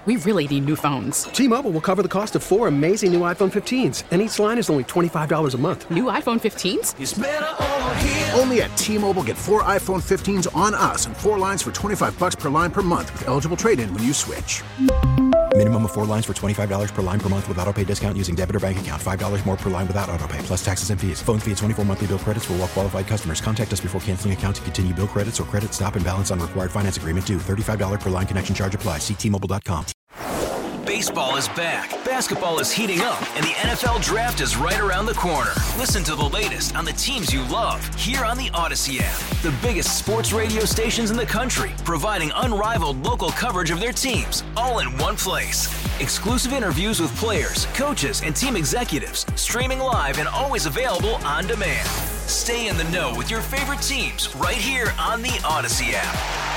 We really need new phones. T-Mobile will cover the cost of 4 amazing new iPhone 15s, and each line is only $25 a month. New iPhone 15s? It's better over here. Only at T-Mobile, get 4 iPhone 15s on us and 4 lines for $25 per line per month with eligible trade-in when you switch. Minimum of 4 lines for $25 per line per month with autopay discount using debit or bank account. $5 more per line without autopay, plus taxes and fees. Phone fee at 24 monthly bill credits for well-qualified customers. Contact us before canceling account to continue bill credits or credit stop and balance on required finance agreement due. $35 per line connection charge applies. See T-Mobile.com. Baseball is back, basketball is heating up, and the NFL Draft is right around the corner. Listen to the latest on the teams you love here on the Odyssey app. The biggest sports radio stations in the country, providing unrivaled local coverage of their teams, all in one place. Exclusive interviews with players, coaches, and team executives, streaming live and always available on demand. Stay in the know with your favorite teams right here on the Odyssey app.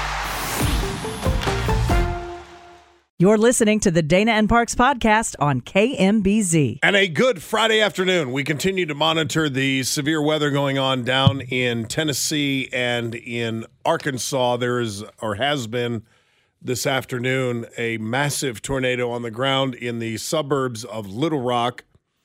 You're listening to the Dana and Parks podcast on KMBZ. And a good Friday afternoon. We continue to monitor the severe weather going on down in Tennessee and in Arkansas. There is, or has been this afternoon, a massive tornado on the ground in the suburbs of Little Rock.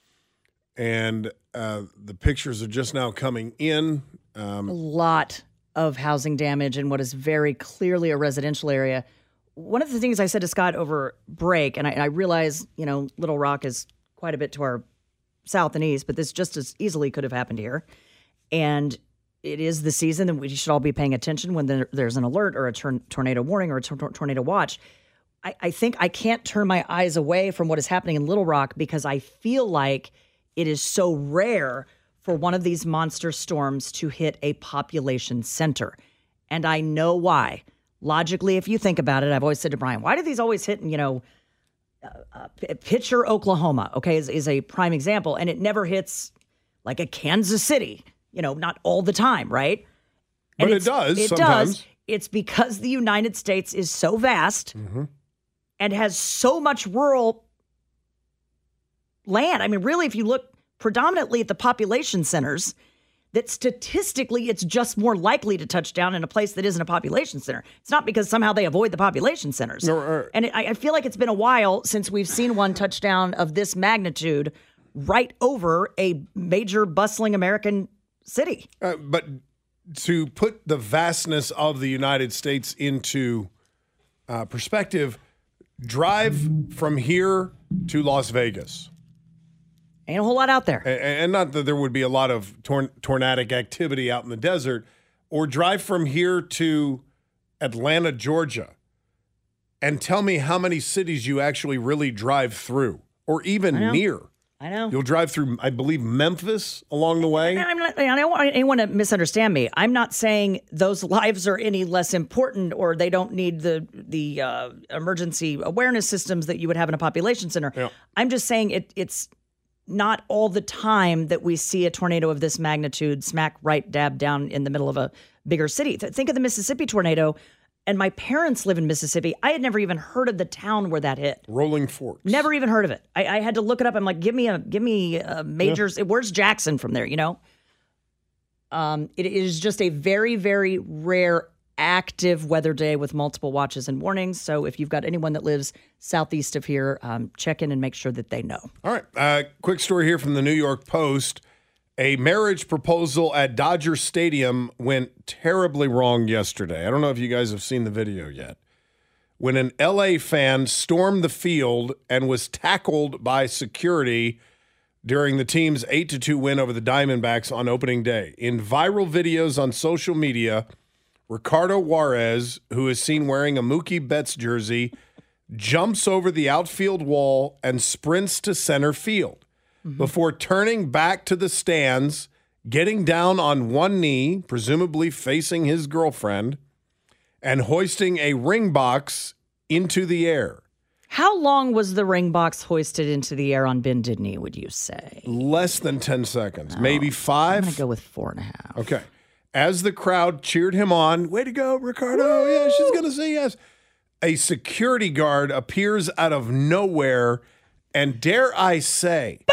And the pictures are just now coming in. A lot of housing damage in what is very clearly a residential area. One of the things I said to Scott over break, and I realize, Little Rock is quite a bit to our south and east, but this just as easily could have happened here. And it is the season that we should all be paying attention when there's an alert or a tornado warning or a tornado watch. I think I can't turn my eyes away from what is happening in Little Rock because I feel like it is so rare for one of these monster storms to hit a population center. And I know why. Logically, if you think about it, I've always said to Brian, why do these always hit in, Pitcher, Oklahoma, okay, is a prime example. And it never hits like a Kansas City, not all the time, right? But it does sometimes. It's because the United States is so vast and has so much rural land. I mean, really, if you look predominantly at the population centers, that statistically it's just more likely to touch down in a place that isn't a population center. It's not because somehow they avoid the population centers. And I feel like it's been a while since we've seen one touchdown of this magnitude right over a major bustling American city. But to put the vastness of the United States into perspective, drive from here to Las Vegas. Ain't a whole lot out there. And not that there would be a lot of tornadic activity out in the desert, or drive from here to Atlanta, Georgia, and tell me how many cities you actually really drive through, or even near. I know. You'll drive through, I believe, Memphis along the way. I don't want anyone to misunderstand me. I'm not saying those lives are any less important or they don't need the emergency awareness systems that you would have in a population center. Yeah. I'm just saying it's not all the time that we see a tornado of this magnitude smack right dab down in the middle of a bigger city. Think of the Mississippi tornado. And my parents live in Mississippi. I had never even heard of the town where that hit. Rolling Forks. Never even heard of it. I had to look it up. I'm like, give me a major. Yeah. Where's Jackson from there? It is just a very, very rare active weather day with multiple watches and warnings. So if you've got anyone that lives southeast of here, check in and make sure that they know. All right. Quick story here from the New York Post. A marriage proposal at Dodger Stadium went terribly wrong yesterday. I don't know if you guys have seen the video yet. When an LA fan stormed the field and was tackled by security during the team's 8-2 win over the Diamondbacks on opening day. In viral videos on social media, Ricardo Juarez, who is seen wearing a Mookie Betts jersey, jumps over the outfield wall and sprints to center field before turning back to the stands, getting down on one knee, presumably facing his girlfriend, and hoisting a ring box into the air. How long was the ring box hoisted into the air on bended knee, would you say? Less than 10 seconds, maybe 5. I'm going to go with 4.5. Okay. As the crowd cheered him on, way to go, Ricardo. Woo! Yeah, she's going to say yes. A security guard appears out of nowhere and, dare I say,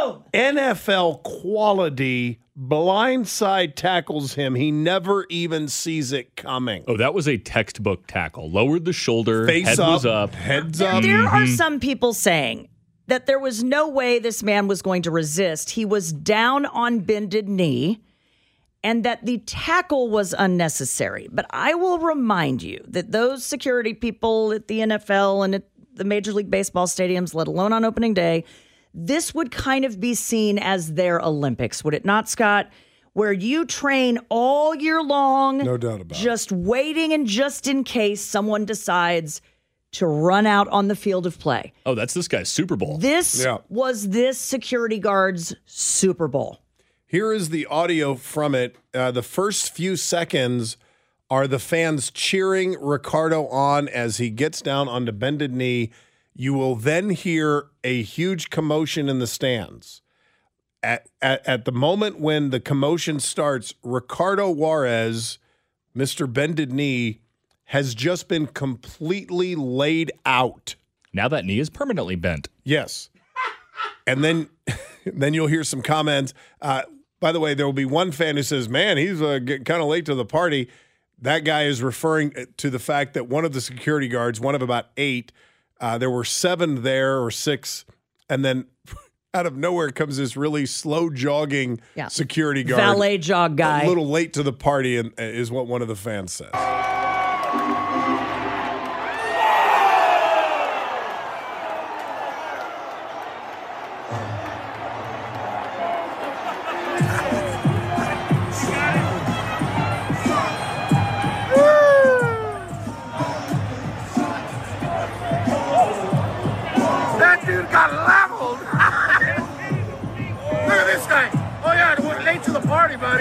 NFL quality blindside tackles him. He never even sees it coming. Oh, that was a textbook tackle. Lowered the shoulder, Face head up, was up. heads up. There are some people saying that there was no way this man was going to resist. He was down on bended knee and that the tackle was unnecessary. But I will remind you that those security people at the NFL and at the Major League Baseball stadiums, let alone on opening day, this would kind of be seen as their Olympics, would it not, Scott? Where you train all year long, No doubt about it. just waiting and just in case someone decides to run out on the field of play. Oh, that's this guy's Super Bowl. This was this security guard's Super Bowl. Here is the audio from it. The first few seconds are the fans cheering Ricardo on as he gets down on the bended knee. You will then hear a huge commotion in the stands. At the moment when the commotion starts, Ricardo Juarez, Mr. Bended Knee, has just been completely laid out. Now that knee is permanently bent. Yes. And then you'll hear some comments. By the way, there will be one fan who says, man, he's getting kind of late to the party. That guy is referring to the fact that one of the security guards, one of about 8, there were 7 there or 6, and then out of nowhere comes this really slow jogging security guard. Valet jog guy. A little late to the party, and is what one of the fans says. That dude got leveled. Look at this guy. Oh, yeah, we're late to the party, buddy.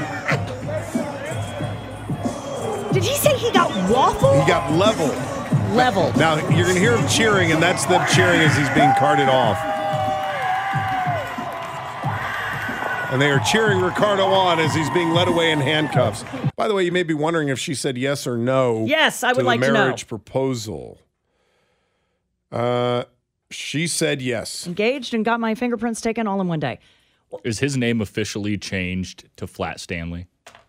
Did he say he got waffled? He got leveled. Leveled. Now, you're going to hear him cheering, and that's them cheering as he's being carted off. And they are cheering Ricardo on as he's being led away in handcuffs. By the way, you may be wondering if she said yes or no. Yes, I would like to to the know. marriage proposal. She said yes. Engaged and got my fingerprints taken all in one day. Is his name officially changed to Flat Stanley?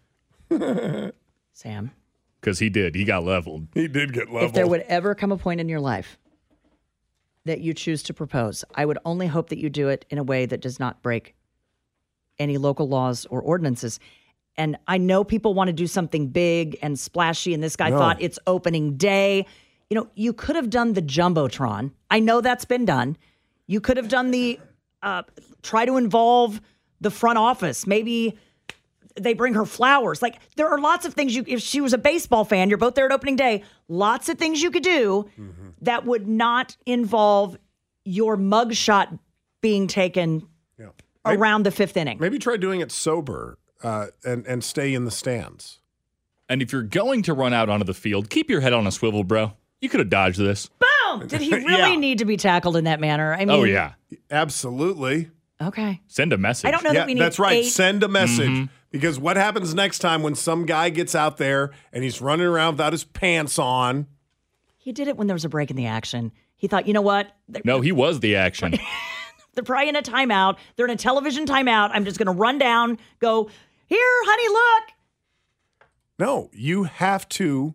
Sam. Because he did. He got leveled. He did get leveled. If there would ever come a point in your life that you choose to propose, I would only hope that you do it in a way that does not break any local laws or ordinances. And I know people want to do something big and splashy, and this guy thought it's opening day. You know, you could have done the Jumbotron. I know that's been done. You could have done the try to involve the front office. Maybe they bring her flowers. Like, there are lots of things if she was a baseball fan, you're both there at opening day, lots of things you could do that would not involve your mugshot being taken around the 5th inning. Maybe try doing it sober and stay in the stands. And if you're going to run out onto the field, keep your head on a swivel, bro. You could have dodged this. Boom! Did he really need to be tackled in that manner? I mean, Oh, yeah. Absolutely. Okay. Send a message. I don't know that we need that's right. 8. Send a message. Because what happens next time when some guy gets out there and he's running around without his pants on? He did it when there was a break in the action. He thought, you know what? No, he was the action. They're probably in a timeout. They're in a television timeout. I'm just going to run down, go, here, honey, look. No, you have to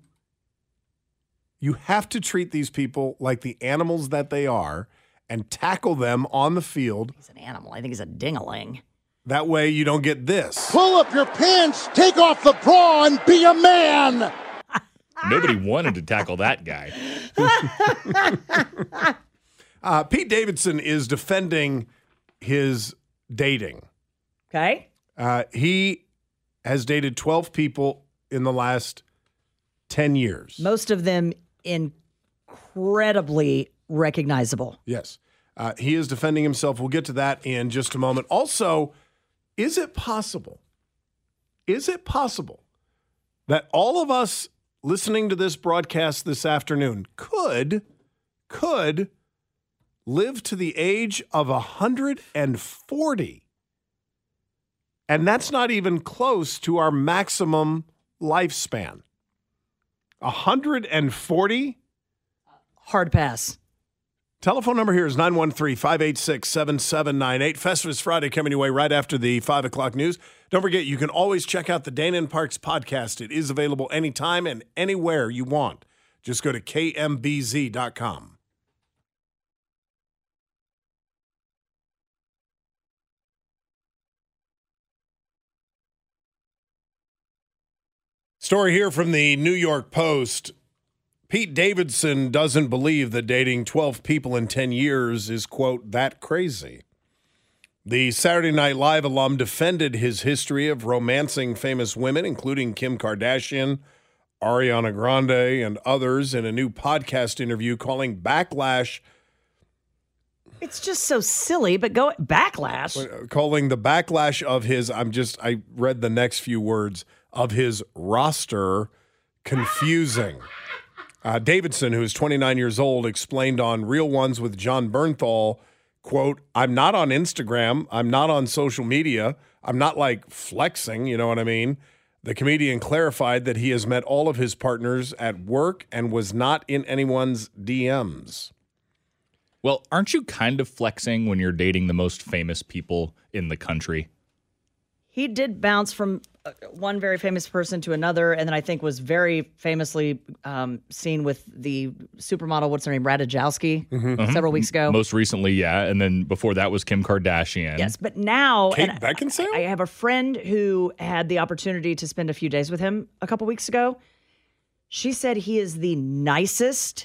treat these people like the animals that they are and tackle them on the field. He's an animal. I think he's a ding-a-ling. That way you don't get this. Pull up your pants, take off the bra, and be a man. Nobody wanted to tackle that guy. Pete Davidson is defending his dating. Okay. He has dated 12 people in the last 10 years. Most of them incredibly recognizable. Yes. He is defending himself. We'll get to that in just a moment. Also, is it possible that all of us listening to this broadcast this afternoon could live to the age of 140? And that's not even close to our maximum lifespan. 140? Hard pass. Telephone number here is 913-586-7798. Festivus Friday coming your way right after the 5 o'clock news. Don't forget, you can always check out the Dana and Parks podcast. It is available anytime and anywhere you want. Just go to kmbz.com. Story here from the New York Post. Pete Davidson doesn't believe that dating 12 people in 10 years is, quote, that crazy. The Saturday Night Live alum defended his history of romancing famous women, including Kim Kardashian, Ariana Grande, and others in a new podcast interview calling backlash. It's just so silly, but go backlash. Calling the backlash of his, I read the next few words, of his roster confusing. Davidson, who is 29 years old, explained on Real Ones with John Bernthal, quote, I'm not on Instagram. I'm not on social media. I'm not like flexing, you know what I mean? The comedian clarified that he has met all of his partners at work and was not in anyone's DMs. Well, aren't you kind of flexing when you're dating the most famous people in the country? He did bounce from one very famous person to another, and then I think was very famously seen with the supermodel, what's her name, Radajowski, several weeks ago. Most recently, yeah, and then before that was Kim Kardashian. Yes, but now... Kate Beckinsale? I have a friend who had the opportunity to spend a few days with him a couple weeks ago. She said he is the nicest,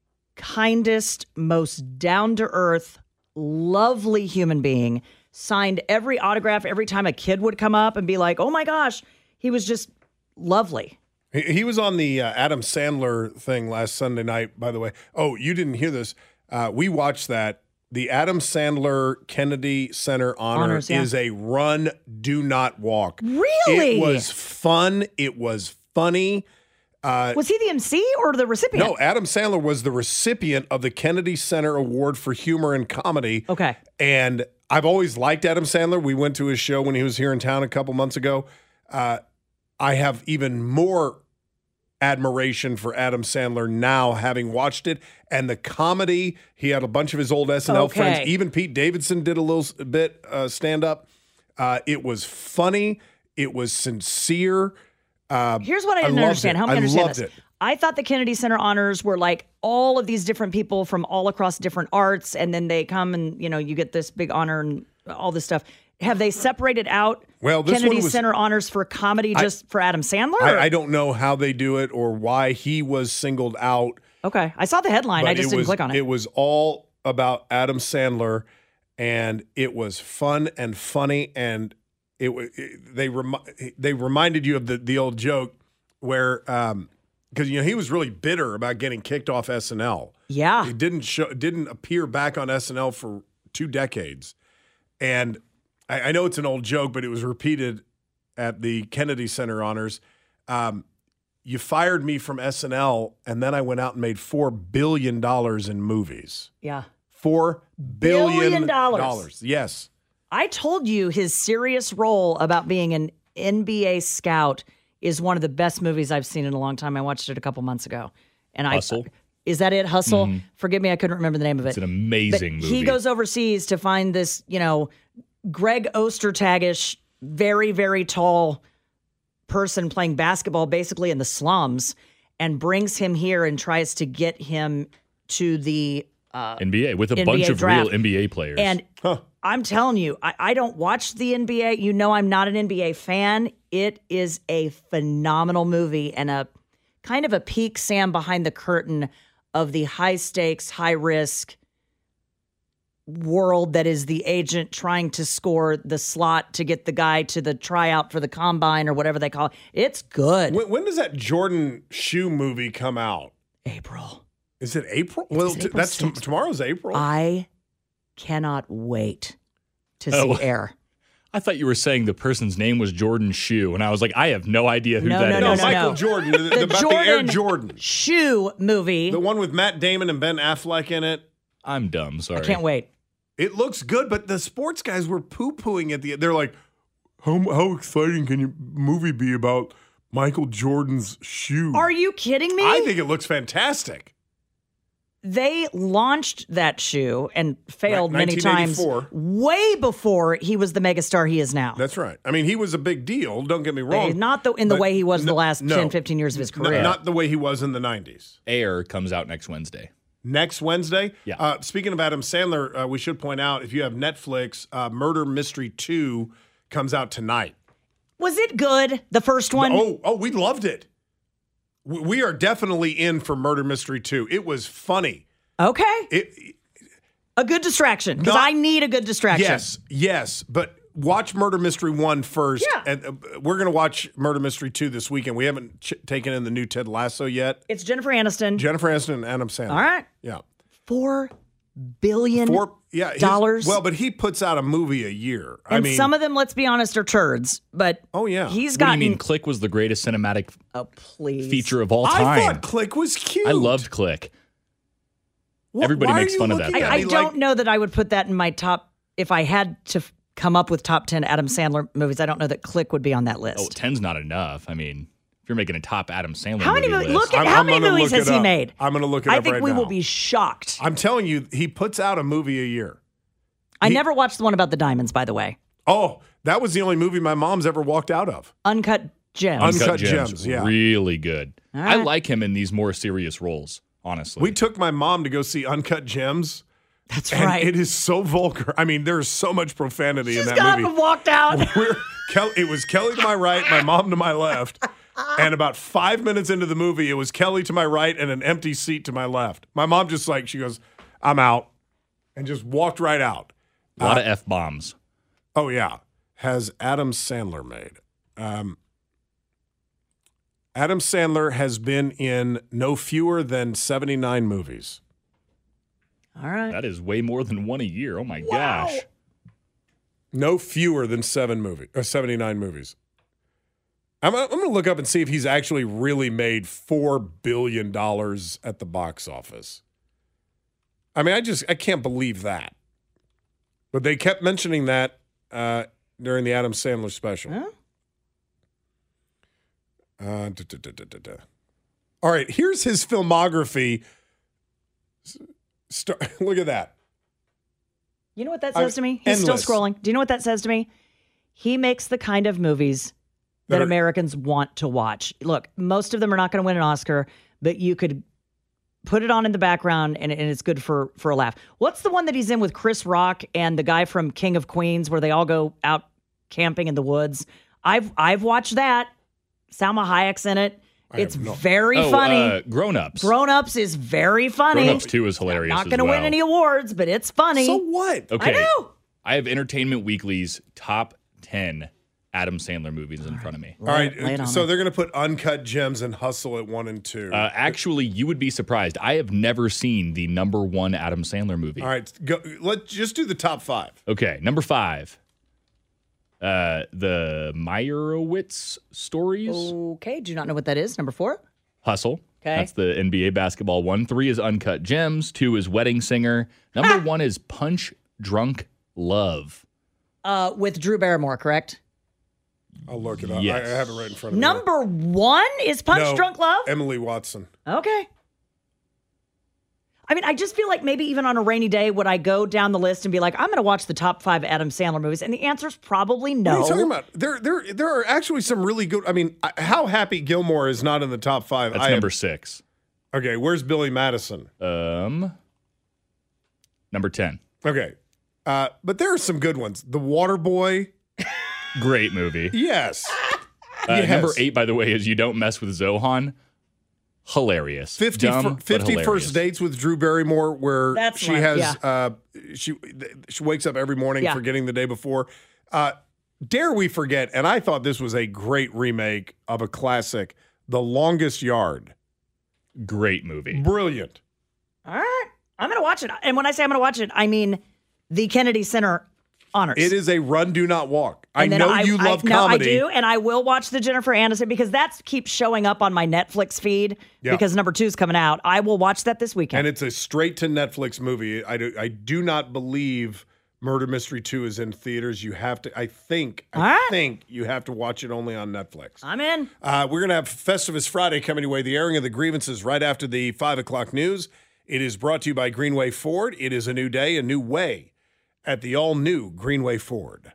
kindest, most down-to-earth, lovely human being. Signed every autograph every time a kid would come up and be like, oh my gosh, he was just lovely. He was on the Adam Sandler thing last Sunday night, by the way. Oh, you didn't hear this. We watched that. The Adam Sandler Kennedy Center Honors is a run, do not walk. Really? It was fun. It was funny. Was he the MC or the recipient? No, Adam Sandler was the recipient of the Kennedy Center Award for Humor and Comedy. Okay. And I've always liked Adam Sandler. We went to his show when he was here in town a couple months ago. I have even more admiration for Adam Sandler now, having watched it. And the comedy, he had a bunch of his old SNL friends. Even Pete Davidson did a little bit stand-up. It was funny. It was sincere. Here's what I didn't understand. Help me understand this. It. I thought the Kennedy Center Honors were like all of these different people from all across different arts, and then they come and, you know, you get this big honor and all this stuff. Have they separated out Kennedy Center Honors for comedy just for Adam Sandler? I don't know how they do it or why he was singled out. Okay. I saw the headline. I just didn't click on it. It was all about Adam Sandler, and it was fun and funny, and they reminded you of the old joke where because he was really bitter about getting kicked off SNL. Yeah, he didn't appear back on SNL for 2 decades, and I know it's an old joke, but it was repeated at the Kennedy Center Honors. You fired me from SNL, and then I went out and made $4 billion in movies. Yeah, $4 billion. Yes. I told you his serious role about being an NBA scout is one of the best movies I've seen in a long time. I watched it a couple months ago. And Hustle? Is that it? Hustle? Mm-hmm. Forgive me, I couldn't remember the name of it. It's an amazing movie. He goes overseas to find this, Greg Ostertagish, very, very tall person playing basketball basically in the slums, and brings him here and tries to get him to the NBA with a NBA bunch of draft. real NBA players. And I'm telling you, I don't watch the NBA. You know I'm not an NBA fan. It is a phenomenal movie and a kind of a peek, Sam, behind the curtain of the high-stakes, high-risk world that is the agent trying to score the slot to get the guy to the tryout for the combine or whatever they call it. It's good. When does that Jordan Shoe movie come out? April. Is it April? April Tomorrow's April. I cannot wait to see Air. I thought you were saying the person's name was Jordan Shoe, and I was like, I have no idea who that is. No, Michael Jordan. About the Air Jordan Shoe movie. The one with Matt Damon and Ben Affleck in it. I'm dumb, sorry. I can't wait. It looks good, but the sports guys were poo-pooing at the end. They're like, how exciting can your movie be about Michael Jordan's shoe? Are you kidding me? I think it looks fantastic. they launched that shoe and failed many times 1984. way before he was the megastar he is now. That's right. I mean, he was a big deal. Don't get me wrong. Not in the way he was the last 10, 15 years of his career. Not the way he was in the 90s. Air comes out next Wednesday. Next Wednesday? Yeah. Speaking of Adam Sandler, we should point out, if you have Netflix, Murder Mystery 2 comes out tonight. Was it good, the first one? Oh, we loved it. We are definitely in for Murder Mystery 2. It was funny. Okay. A good distraction, because I need a good distraction. Yes. But watch Murder Mystery 1 first. Yeah. And we're going to watch Murder Mystery 2 this weekend. We haven't taken in the new Ted Lasso yet. It's Jennifer Aniston. And Adam Sandler. All right. Yeah. $4 billion. Well, but he puts out a movie a year. And some of them, let's be honest, are turds. But he's What gotten. do you mean Click was the greatest cinematic please. feature of all time? I thought Click was cute. I loved Click. Everybody makes fun of that. I don't know that I would put that in my top. If I had to come up with top 10 Adam Sandler movies, I don't know that Click would be on that list. 10's not enough. I mean, if you're making a top Adam Sandler How many movie movies? list, Look at how many movies has he made? I'm going to look it up I think right we now. will be shocked. I'm telling you, he puts out a movie a year. I never watched the one about the diamonds, by the way. Oh, that was the only movie my mom's ever walked out of. Uncut Gems. Uncut Gems, yeah. Really good. All I right. like him in these more serious roles, honestly. We took my mom to go see Uncut Gems. That's and right. It is so vulgar. I mean, there's so much profanity in that got movie. up and walked out. It was Kelly to my right, my mom to my left. And about 5 minutes into the movie, it was Kelly to my right and an empty seat to my left. My mom just she goes, I'm out. And just walked right out. A lot of F-bombs. Oh, yeah. Has Adam Sandler made? Adam Sandler has been in no fewer than 79 movies. All right. That is way more than one a year. Oh, my gosh. No fewer than 79 movies. I'm going to look up and see if he's actually really made $4 billion at the box office. I mean, I can't believe that. But they kept mentioning that during the Adam Sandler special. Huh? All right, here's his filmography. Look at that. You know what that says to me? He's endless. still scrolling. Do you know what that says to me? He makes the kind of movies that Americans want to watch. Look, most of them are not going to win an Oscar, but you could put it on in the background and it's good for a laugh. What's the one that he's in with Chris Rock and the guy from King of Queens where they all go out camping in the woods? I've watched that. Salma Hayek's in it. It's very funny. Grown Ups. Grown Ups is very funny. Grown Ups 2 is hilarious. Not going to win any awards, but it's funny. So what? Okay. I know. I have Entertainment Weekly's top 10 Adam Sandler movies in front of me. All right, so they're going to put Uncut Gems and Hustle at 1 and 2. Actually, you would be surprised. I have never seen the number one Adam Sandler movie. All right, let's just do the top 5. Okay, number 5. The Meyerowitz stories. Okay, do not know what that is. Number 4. Hustle. Okay. That's the NBA basketball one. 3 is Uncut Gems. 2 is Wedding Singer. Number 1 is Punch Drunk Love. With Drew Barrymore, correct? I'll look it up. Yes. I have it right in front of me. Number 1 is Punch Drunk Love? Emily Watson. Okay. I mean, I just feel like maybe even on a rainy day, would I go down the list and be like, I'm going to watch the top 5 Adam Sandler movies? And the answer is probably no. What are you talking about? There are actually some really good. I mean, How Happy Gilmore is not in the top 5. That's number 6. Okay, where's Billy Madison? Number 10. Okay, but there are some good ones. The Waterboy. Great movie. Yes. Number 8, by the way, is You Don't Mess with Zohan. Hilarious. 50 hilarious. First Dates with Drew Barrymore, where That's she right, has she wakes up every morning forgetting the day before. Dare we forget? And I thought this was a great remake of a classic, The Longest Yard. Great movie. Brilliant. All right. I'm going to watch it. And when I say I'm going to watch it, I mean the Kennedy Center honors. It is a run, do not walk. And I then know you love comedy. No, I do, and I will watch the Jennifer Aniston because that keeps showing up on my Netflix feed because number 2 is coming out. I will watch that this weekend. And it's a straight to Netflix movie. I do not believe Murder Mystery 2 is in theaters. You have to. I think you have to watch it only on Netflix. I'm in. We're gonna have Festivus Friday coming your way. The airing of the grievances right after the 5 o'clock news. It is brought to you by Greenway Ford. It is a new day, a new way at the all-new Greenway Ford.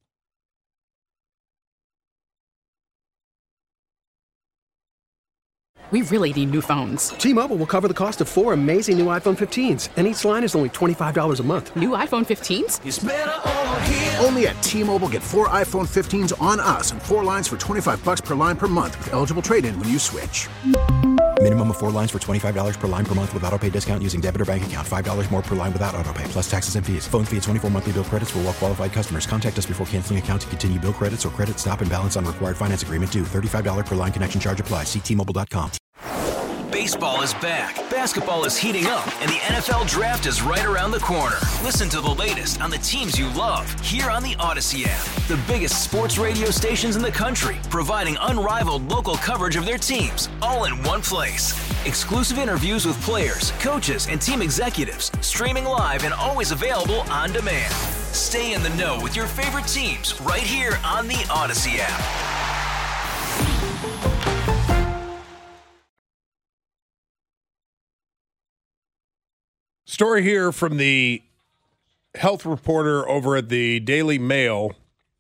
We really need new phones. T-Mobile will cover the cost of 4 amazing new iPhone 15s, and each line is only $25 a month. New iPhone 15s? It's better over here. Only at T-Mobile, get 4 iPhone 15s on us and 4 lines for $25 per line per month with eligible trade-in when you switch. Minimum of 4 lines for $25 per line per month with autopay discount using debit or bank account. $5 more per line without autopay, plus taxes and fees. Phone fee at 24 monthly bill credits for well-qualified customers. Contact us before canceling account to continue bill credits or credit stop and balance on required finance agreement due. $35 per line connection charge applies. See T-Mobile.com. Baseball is back, basketball is heating up, and the NFL Draft is right around the corner. Listen to the latest on the teams you love here on the Odyssey app. The biggest sports radio stations in the country, providing unrivaled local coverage of their teams, all in one place. Exclusive interviews with players, coaches, and team executives, streaming live and always available on demand. Stay in the know with your favorite teams right here on the Odyssey app. Story here from the health reporter over at the Daily Mail.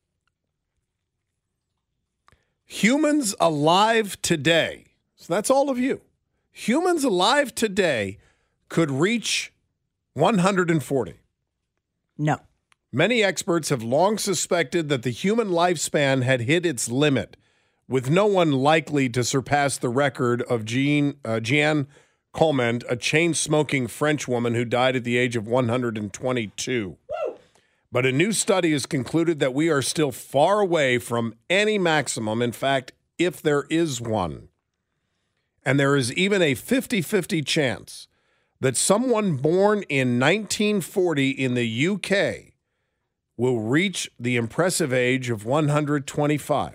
Humans alive today, so that's all of you. Humans alive today could reach 140. No. Many experts have long suspected that the human lifespan had hit its limit, with no one likely to surpass the record of Jeanne Calment, a chain-smoking French woman who died at the age of 122. Woo! But a new study has concluded that we are still far away from any maximum, in fact, if there is one. And there is even a 50-50 chance that someone born in 1940 in the UK will reach the impressive age of 125.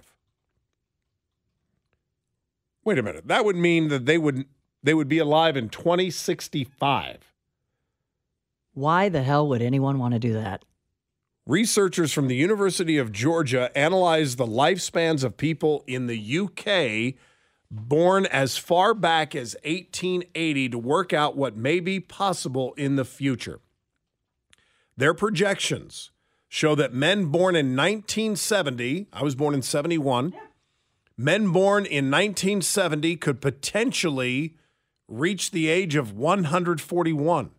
Wait a minute. That would mean that they would be alive in 2065. Why the hell would anyone want to do that? Researchers from the University of Georgia analyzed the lifespans of people in the UK born as far back as 1880 to work out what may be possible in the future. Their projections show that men born in 1970, I was born in 71, men born in 1970 could potentially reach the age of 141.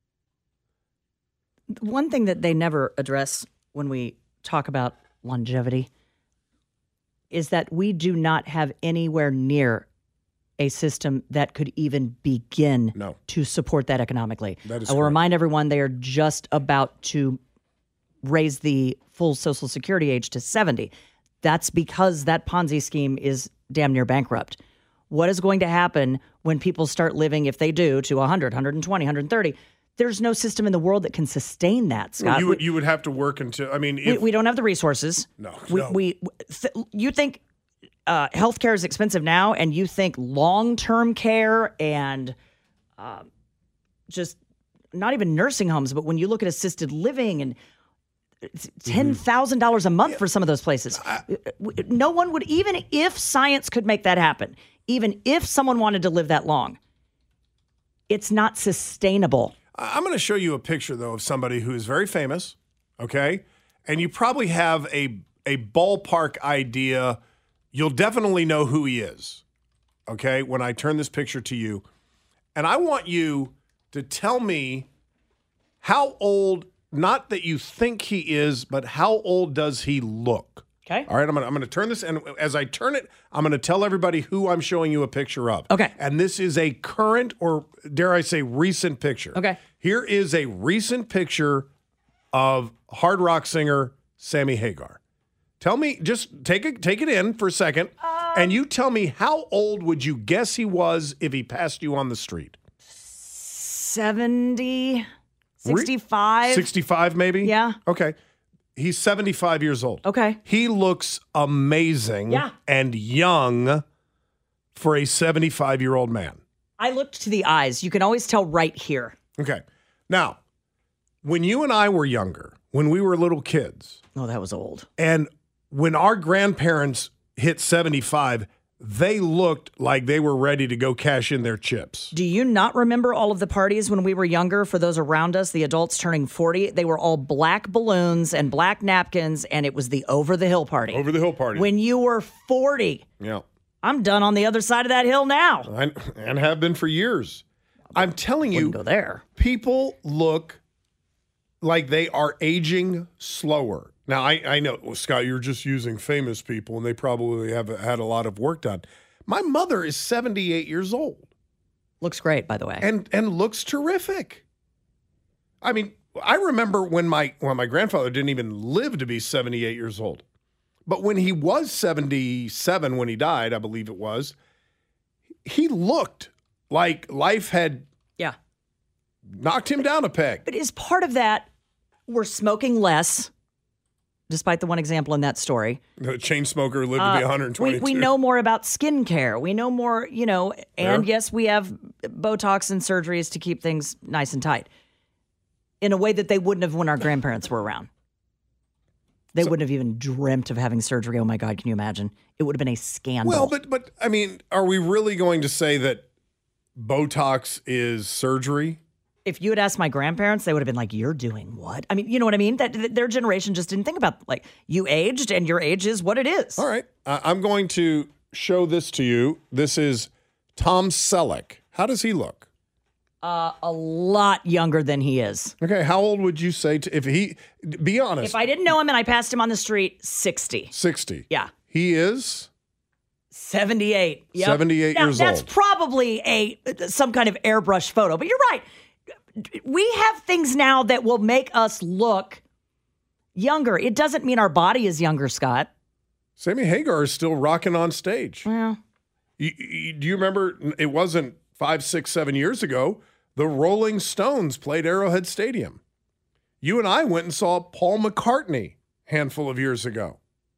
One thing that they never address when we talk about longevity is that we do not have anywhere near a system that could even begin to support that economically. That is I will remind everyone they are just about to raise the full Social Security age to 70. That's because that Ponzi scheme is damn near bankrupt. What is going to happen when people start living, if they do, to 100, 120, 130? There's no system in the world that can sustain that, Scott. Well, you would have to work until, I mean, if, we don't have the resources. No. You think healthcare is expensive now, and you think long-term care and just not even nursing homes, but when you look at assisted living and $10,000 a month for some of those places. No one would, even if science could make that happen, even if someone wanted to live that long, it's not sustainable. I'm going to show you a picture, though, of somebody who is very famous, okay? And you probably have a ballpark idea. You'll definitely know who he is, okay, when I turn this picture to you. And I want you to tell me how old, not that you think he is, but how old does he look? Okay. All right, I'm going to turn this, and as I turn it, I'm going to tell everybody who I'm showing you a picture of. Okay. And this is a current, or dare I say, recent picture. Okay. Here is a recent picture of hard rock singer Sammy Hagar. Tell me, just take it in for a second, and you tell me, how old would you guess he was if he passed you on the street? 70, 65. 65 maybe? Yeah. Okay. He's 75 years old. Okay. He looks amazing and young for a 75-year-old man. I looked to the eyes. You can always tell right here. Okay. Now, when you and I were younger, when we were little kids. Oh, that was old. And when our grandparents hit 75, they looked like they were ready to go cash in their chips. Do you not remember all of the parties when we were younger? For those around us, the adults turning 40, they were all black balloons and black napkins, and it was the over the hill party. Over the hill party. When you were 40. Yeah. I'm done on the other side of that hill now. And have been for years. I'm telling you, go there. People look like they are aging slower. Now, I know, well, Scott, you're just using famous people, and they probably have had a lot of work done. My mother is 78 years old. Looks great, by the way. And looks terrific. I mean, I remember when my grandfather didn't even live to be 78 years old. But when he was 77, when he died, I believe it was, he looked like life had knocked him down a peg. But is part of that, we're smoking less, despite the one example in that story. The chain smoker lived to be 122. We know more about skincare. We know more, and yes, we have Botox and surgeries to keep things nice and tight in a way that they wouldn't have when our grandparents were around. They wouldn't have even dreamt of having surgery. Oh, my God, can you imagine? It would have been a scandal. Well, but I mean, are we really going to say that Botox is surgery? If you had asked my grandparents, they would have been like, you're doing what? I mean, you know what I mean? That their generation just didn't think about, like, you aged and your age is what it is. All right. I'm going to show this to you. This is Tom Selleck. How does he look? A lot younger than he is. Okay. How old would you say be honest. If I didn't know him and I passed him on the street, 60. 60. Yeah. He is? 78. Yep. 78 years old. That's probably some kind of airbrush photo, but you're right. We have things now that will make us look younger. It doesn't mean our body is younger, Scott. Sammy Hagar is still rocking on stage. Well, do you remember, it wasn't 5, 6, 7 years ago, the Rolling Stones played Arrowhead Stadium. You and I went and saw Paul McCartney a handful of years ago.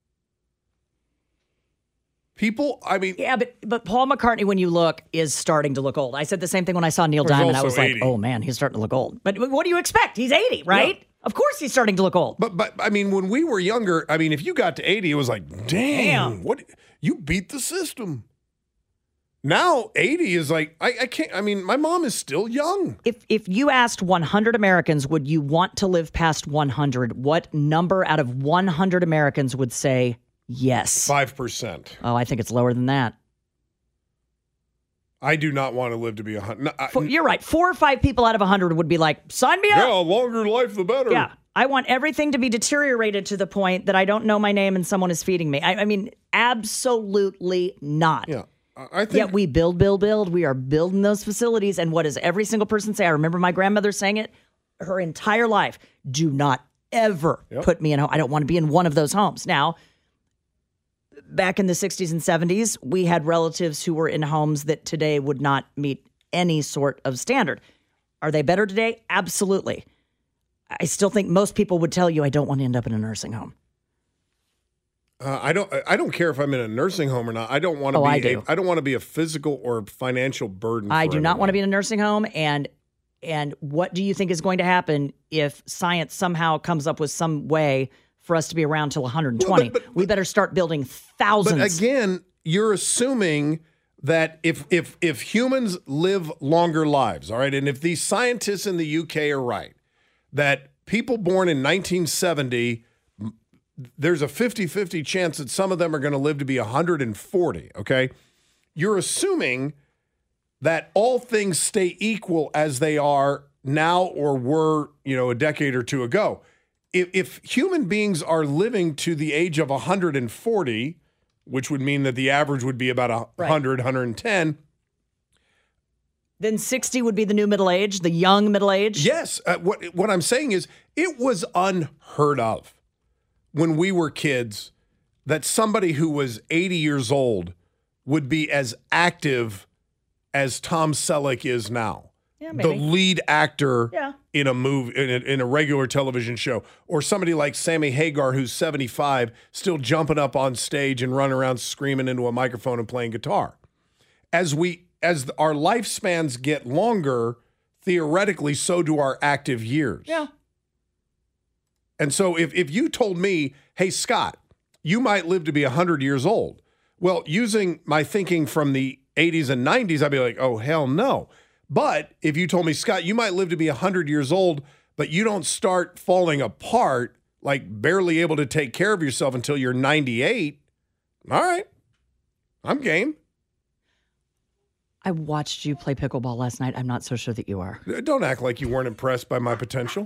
People, I mean... Yeah, but Paul McCartney, when you look, is starting to look old. I said the same thing when I saw Neil Diamond. I was 80. like, oh, man, he's starting to look old. But what do you expect? He's 80, right? Yeah. Of course he's starting to look old. But I mean, when we were younger, I mean, if you got to 80, it was like, damn. What? You beat the system. Now, 80 is like, I can't, I mean, my mom is still young. If you asked 100 Americans, would you want to live past 100, what number out of 100 Americans would say yes? 5%. Oh, I think it's lower than that. I do not want to live to be 100. You're right. 4 or 5 people out of 100 would be like, sign me up. Yeah, longer life, the better. Yeah. I want everything to be deteriorated to the point that I don't know my name and someone is feeding me. I mean, absolutely not. Yeah. I think. Yet we build. We are building those facilities. And what does every single person say? I remember my grandmother saying it her entire life. Do not ever put me in a home. I don't want to be in one of those homes. Now, back in the 60s and 70s, we had relatives who were in homes that today would not meet any sort of standard. Are they better today? Absolutely. I still think most people would tell you, I don't want to end up in a nursing home. I don't care if I'm in a nursing home or not. I don't want to I don't want to be a physical or financial burden. I do not want to be in a nursing home. And what do you think is going to happen if science somehow comes up with some way for us to be around till 120? Well, we better start building thousands. But again, you're assuming that if humans live longer lives, all right, and if these scientists in the UK are right, that people born in 1970, there's a 50-50 chance that some of them are going to live to be 140, okay? You're assuming that all things stay equal as they are now or were, a decade or two ago. If human beings are living to the age of 140, which would mean that the average would be about 100, 110. Then 60 would be the new middle age, the young middle age? Yes. What I'm saying is it was unheard of when we were kids that somebody who was 80 years old would be as active as Tom Selleck is now. Yeah, maybe. The lead actor in a movie, in a regular television show, or somebody like Sammy Hagar, who's 75, still jumping up on stage and running around screaming into a microphone and playing guitar. As our lifespans get longer, theoretically, so do our active years. Yeah. And so if you told me, hey, Scott, you might live to be 100 years old, Well, using my thinking from the 80s and 90s, I'd be like, oh, hell no. But if you told me, Scott, you might live to be 100 years old, but you don't start falling apart, like barely able to take care of yourself until you're 98, all right, I'm game. I watched you play pickleball last night. I'm not so sure that you are. Don't act like you weren't impressed by my potential.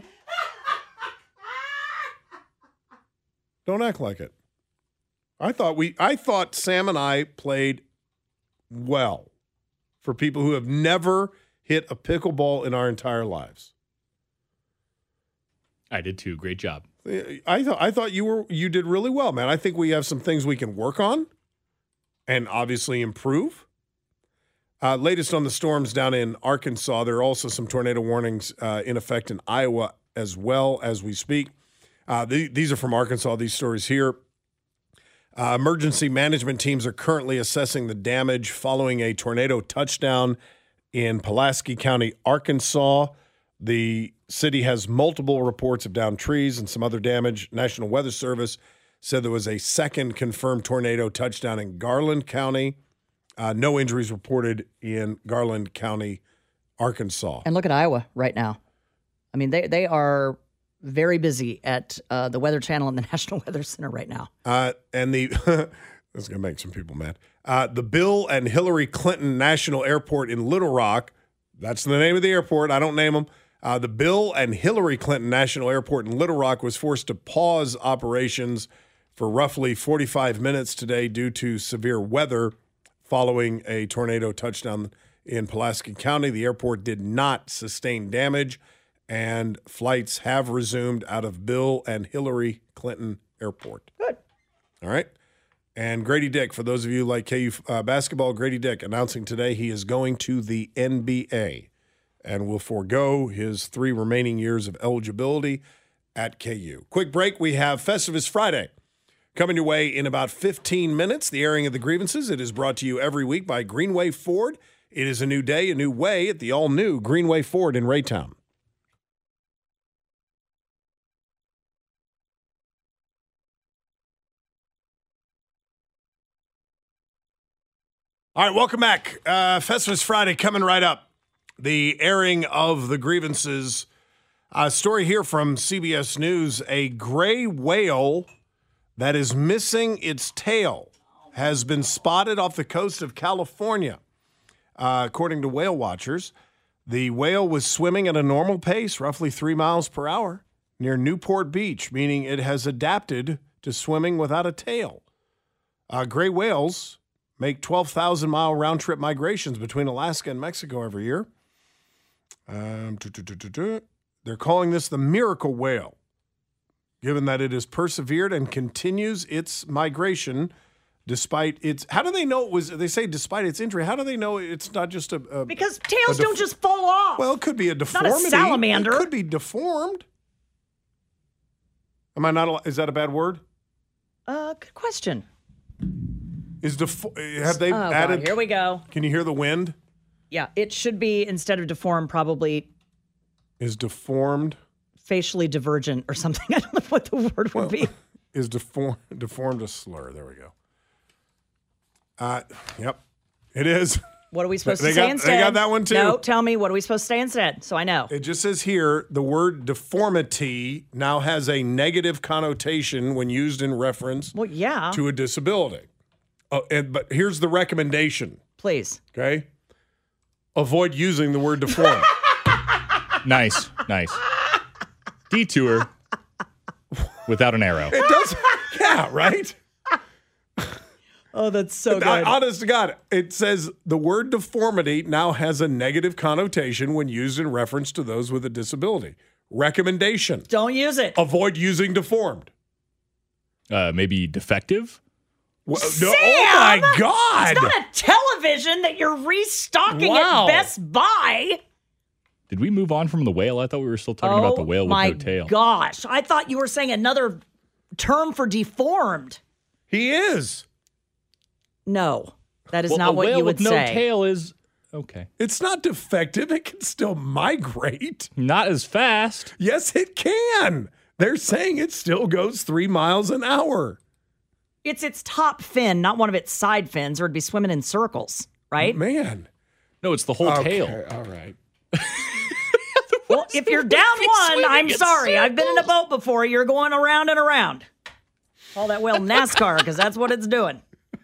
Don't act like it. I thought Sam and I played well for people who have never hit a pickleball in our entire lives. I did too. Great job. I thought you did really well, man. I think we have some things we can work on and obviously improve. Latest on the storms down in Arkansas. There are also some tornado warnings in effect in Iowa as well as we speak. These are from Arkansas, these stories here. Emergency management teams are currently assessing the damage following a tornado touchdown in Pulaski County, Arkansas. The city has multiple reports of downed trees and some other damage. National Weather Service said there was a second confirmed tornado touchdown in Garland County. No injuries reported in Garland County, Arkansas. And look at Iowa right now. I mean, they are very busy at the Weather Channel and the National Weather Center right now. And this is going to make some people mad. The Bill and Hillary Clinton National Airport in Little Rock, that's the name of the airport. I don't name them. The Bill and Hillary Clinton National Airport in Little Rock was forced to pause operations for roughly 45 minutes today due to severe weather following a tornado touchdown in Pulaski County. The airport did not sustain damage, and flights have resumed out of Bill and Hillary Clinton Airport. Good. All right. And Grady Dick, for those of you like KU basketball, Grady Dick announcing today he is going to the NBA and will forego his 3 remaining years of eligibility at KU. Quick break. We have Festivus Friday coming your way in about 15 minutes. The airing of the grievances. It is brought to you every week by Greenway Ford. It is a new day, a new way at the all-new Greenway Ford in Raytown. All right, welcome back. Festivus Friday coming right up. The airing of the grievances. A story here from CBS News. A gray whale that is missing its tail has been spotted off the coast of California. According to whale watchers, the whale was swimming at a normal pace, roughly 3 miles per hour, near Newport Beach, meaning it has adapted to swimming without a tail. Gray whales make 12,000-mile round-trip migrations between Alaska and Mexico every year. They're calling this the miracle whale, given that it has persevered and continues its migration despite its... How do they know it was... They say despite its injury. How do they know it's not just a... Because tails don't just fall off. Well, it could be a deformity. Not a salamander. It could be deformed. Am I not... Is that a bad word? Good question. Have they added... God, here we go. Can you hear the wind? Yeah, it should be, instead of deformed, probably... Is deformed... Facially divergent or something. I don't know what the word would be. Is deformed a slur? There we go. Yep, it is. What are we supposed to say instead? They got that one too. No, tell me, what are we supposed to say instead? So I know. It just says here, the word deformity now has a negative connotation when used in reference to a disability. But here's the recommendation. Please. Okay? Avoid using the word deformed. Nice. Detour without an arrow. It does. Yeah, right? Oh, that's so good. Honest to God, it says the word deformity now has a negative connotation when used in reference to those with a disability. Recommendation. Don't use it. Avoid using deformed. Maybe defective? Well, Sam! Oh, my God. It's not a television that you're restocking at Best Buy. Did we move on from the whale? I thought we were still talking about the whale with no tail. Oh, my gosh. I thought you were saying another term for deformed. He is. No, that is not what you would say. A whale with no tail is okay. It's not defective. It can still migrate. Not as fast. Yes, it can. They're saying it still goes 3 miles an hour. It's its top fin, not one of its side fins, or it'd be swimming in circles, right? Man. No, it's the whole tail. All right. Well, if you're down one, I'm sorry. I've been in a boat before. You're going around and around. Call that whale NASCAR because that's what it's doing.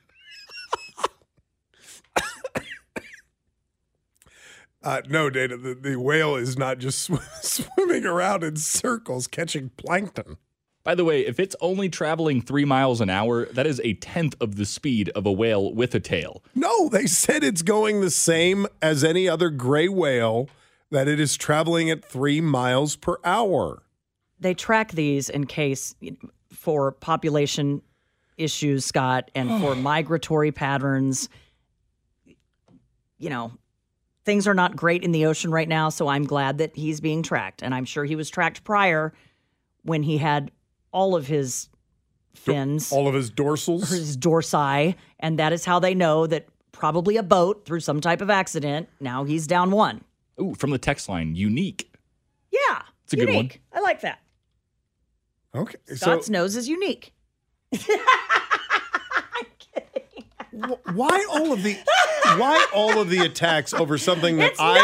No, Dana, the whale is not just swimming around in circles catching plankton. By the way, if it's only traveling 3 miles an hour, that is a tenth of the speed of a whale with a tail. No, they said it's going the same as any other gray whale, that it is traveling at 3 miles per hour. They track these in case for population issues, Scott, and for migratory patterns. You know, things are not great in the ocean right now, so I'm glad that he's being tracked. And I'm sure he was tracked prior when he had all of his fins. All of his dorsals? His dorsi. And that is how they know that probably a boat through some type of accident, now he's down one. Ooh, from the text line, unique. Yeah. It's a good one. I like that. Okay. Scott's nose is unique. I'm kidding. Why all of the attacks over something that It's not.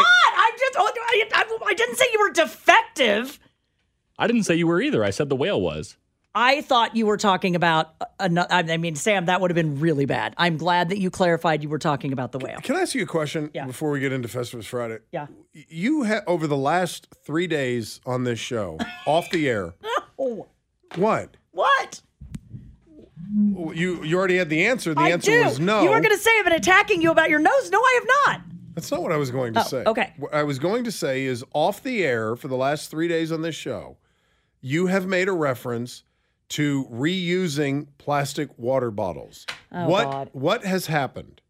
I didn't say you were defective. I didn't say you were either. I said the whale was. I thought you were talking about another. I mean, Sam, that would have been really bad. I'm glad that you clarified you were talking about the whale. Can I ask you a question Yeah. before we get into Festivus Friday? Yeah. You have, over the last 3 days on this show, off the air. Oh. What? What? You already had the answer. The I answer do. was no. You were going to say I've been attacking you about your nose. No, I have not. That's not what I was going to say. okay. What I was going to say is off the air for the last 3 days on this show, you have made a reference to reusing plastic water bottles. Oh, God. What has happened?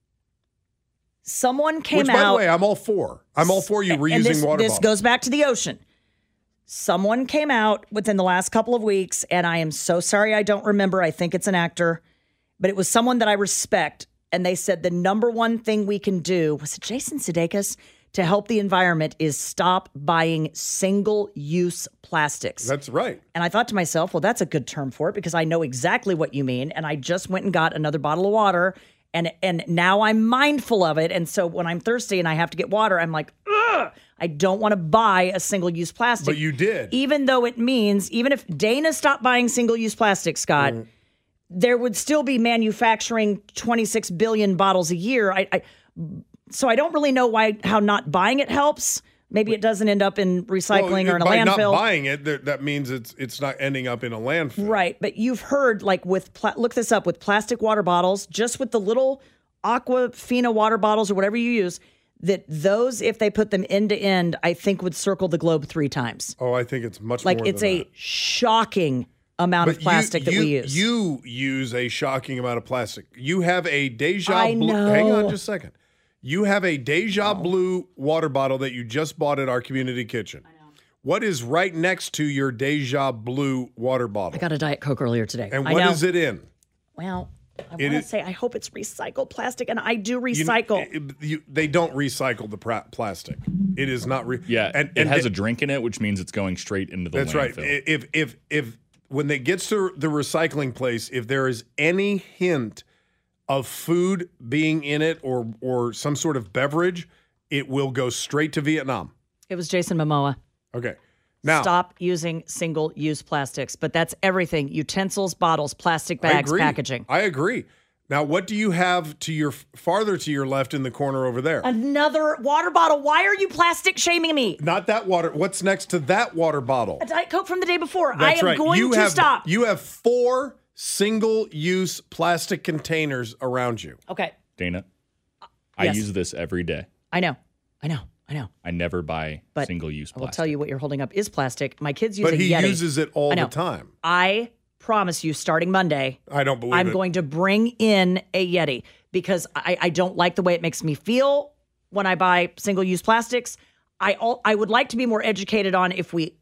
Someone came Which, out. by the way, I'm all for. I'm all for you reusing and this, water this bottles. goes back to the ocean. Someone came out within the last couple of weeks, and I am so sorry I don't remember. I think it's an actor, but it was someone that I respect. And they said the number one thing we can do, was it Jason Sudeikis, to help the environment is stop buying single-use plastics. That's right. And I thought to myself, well, that's a good term for it because I know exactly what you mean. And I just went and got another bottle of water, and now I'm mindful of it. And so when I'm thirsty and I have to get water, I'm like, ugh, I don't want to buy a single-use plastic. But you did. Even though it means, even if Dana stopped buying single-use plastic, Scott, there would still be manufacturing 26 billion bottles a year. So I don't really know how not buying it helps. Maybe it doesn't end up in recycling or in a by landfill. Not buying it, that means it's not ending up in a landfill. Right, but you've heard, like, look this up, with plastic water bottles, just with the little Aquafina water bottles or whatever you use, that those, if they put them end to end, I think would circle the globe 3 times. Oh, I think it's much like more it's than a that. shocking amount of plastic that we use. You use a shocking amount of plastic. You have a Deja I Blue. know. Hang on just a second. You have a Deja Blue water bottle that you just bought at our community kitchen. I know. What is right next to your Deja Blue water bottle? I got a Diet Coke earlier today. And what is it in? Well, I want to say I hope it's recycled plastic, and I do recycle. They don't recycle the plastic. It is not. And it has a drink in it, which means it's going straight into the That's landfill. right. If when it gets to the recycling place, if there is any hint of food being in it or some sort of beverage, it will go straight to Vietnam. It was Jason Momoa. Okay. Now, stop using single-use plastics, but that's everything: utensils, bottles, plastic bags, packaging. I agree. Now, what do you have farther to your left in the corner over there? Another water bottle. Why are you plastic shaming me? Not that water. What's next to that water bottle? A Diet Coke from the day before. That's I am going to stop. You have 4 single-use plastic containers around you. Okay. Dana, I use this every day. I know. I never buy single-use plastic. I will tell you what you're holding up is plastic. My kid's using But he Yeti. uses it all the time. I promise you, starting Monday, I don't believe I'm going to bring in a Yeti because I don't like the way it makes me feel when I buy single-use plastics. I would like to be more educated on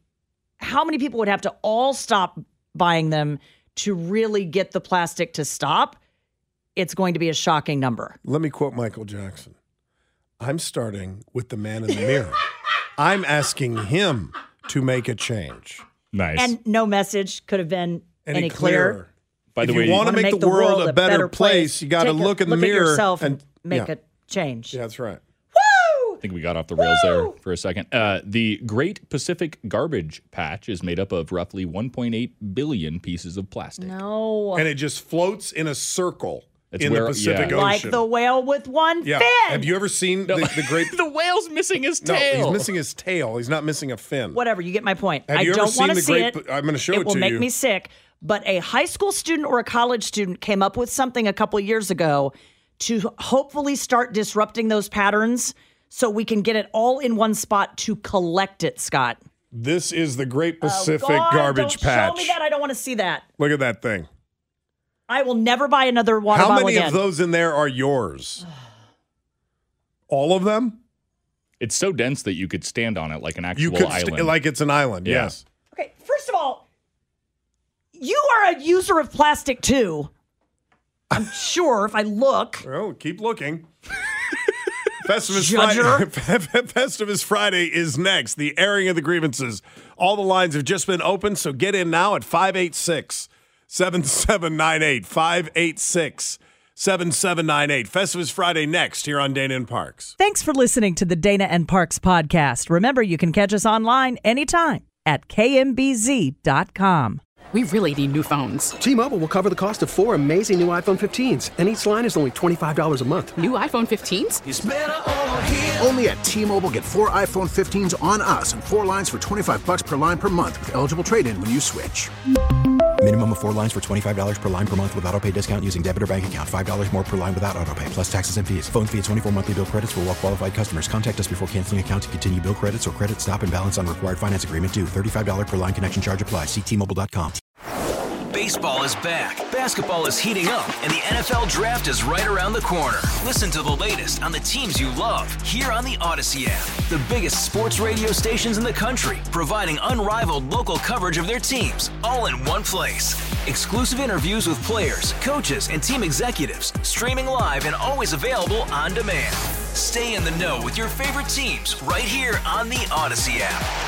how many people would have to all stop buying them to really get the plastic to stop. It's going to be a shocking number. Let me quote Michael Jackson. I'm starting with the man in the mirror. I'm asking him to make a change. Nice. And no message could have been any clearer. By the if way, you want to make the world a better place, you got to look in the mirror at yourself and make a change. Yeah, that's right. I think we got off the rails there for a second. The Great Pacific Garbage Patch is made up of roughly 1.8 billion pieces of plastic. No. And it just floats in a circle That's in where- the Pacific yeah. Ocean. Like the whale with one Yeah. fin. Have you ever seen the great? The whale's missing his No, tail. he's missing his tail. He's not missing a fin. Whatever, you get my point. Have I you ever don't seen want to the see great? it. I'm going to show it It will to make you. me sick. But a high school student or a college student came up with something a couple years ago to hopefully start disrupting those patterns so we can get it all in one spot to collect it, Scott. This is the Great Pacific God, Garbage don't Patch. Show me that. I don't want to see that. Look at that thing. I will never buy another water How bottle many again. of those in there are yours? All of them? It's so dense that you could stand on it like an You actual could island. like it's an island. Yeah. Yes. Okay, first of all, you are a user of plastic too. I'm sure if I look. Oh, keep looking. Festivus Judger. Friday, Festivus Friday is next. The airing of the grievances. All the lines have just been opened, so get in now at 586-7798. 586-7798. Festivus Friday next here on Dana and Parks. Thanks for listening to the Dana and Parks podcast. Remember, you can catch us online anytime at kmbz.com. We really need new phones. T-Mobile will cover the cost of 4 amazing new iPhone 15s, and each line is only $25 a month. New iPhone 15s? Only at T-Mobile, get 4 iPhone 15s on us and 4 lines for $25 per line per month with eligible trade-in when you switch. Minimum of 4 lines for $25 per line per month with auto pay discount using debit or bank account. $5 more per line without auto pay, plus taxes and fees. Phone fee at 24 monthly bill credits for well-qualified customers. Contact us before canceling account to continue bill credits or credit stop and balance on required finance agreement due. $35 per line connection charge applies. See T-Mobile.com. Baseball is back, basketball is heating up, and the NFL Draft is right around the corner. Listen to the latest on the teams you love here on the Odyssey app. The biggest sports radio stations in the country, providing unrivaled local coverage of their teams, all in one place. Exclusive interviews with players, coaches, and team executives, streaming live and always available on demand. Stay in the know with your favorite teams right here on the Odyssey app.